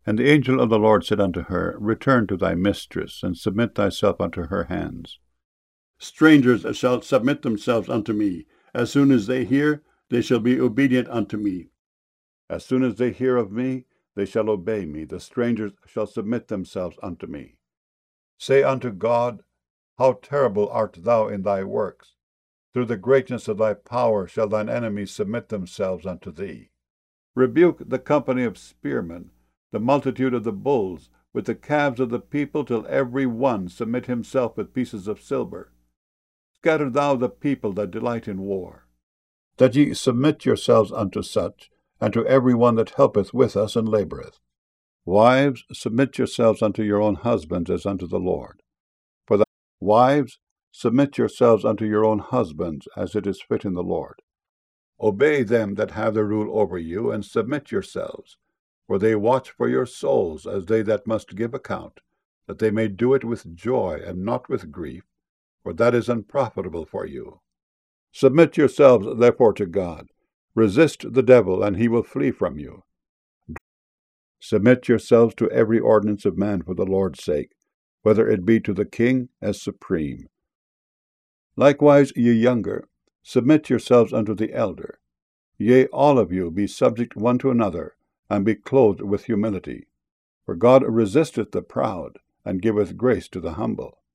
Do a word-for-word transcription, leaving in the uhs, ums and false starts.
And the angel of the Lord said unto her, Return to thy mistress, and submit thyself unto her hands. Strangers shall submit themselves unto me. As soon as they hear, they shall be obedient unto me. As soon as they hear of me, they shall obey me. The strangers shall submit themselves unto me. Say unto God, How terrible art thou in thy works! Through the greatness of thy power shall thine enemies submit themselves unto thee. Rebuke the company of spearmen, the multitude of the bulls, with the calves of the people, till every one submit himself with pieces of silver. Scatter thou the people that delight in war, that ye submit yourselves unto such, and to every one that helpeth with us and laboureth. Wives, submit yourselves unto your own husbands as unto the Lord. For the wives, submit yourselves unto your own husbands, as it is fit in the Lord. Obey them that have the rule over you, and submit yourselves, for they watch for your souls, as they that must give account, that they may do it with joy and not with grief, for that is unprofitable for you. Submit yourselves therefore to God. Resist the devil, and he will flee from you. Submit yourselves to every ordinance of man for the Lord's sake, whether it be to the king as supreme. Likewise, ye younger, submit yourselves unto the elder. Yea, all of you, be subject one to another, and be clothed with humility. For God resisteth the proud, and giveth grace to the humble.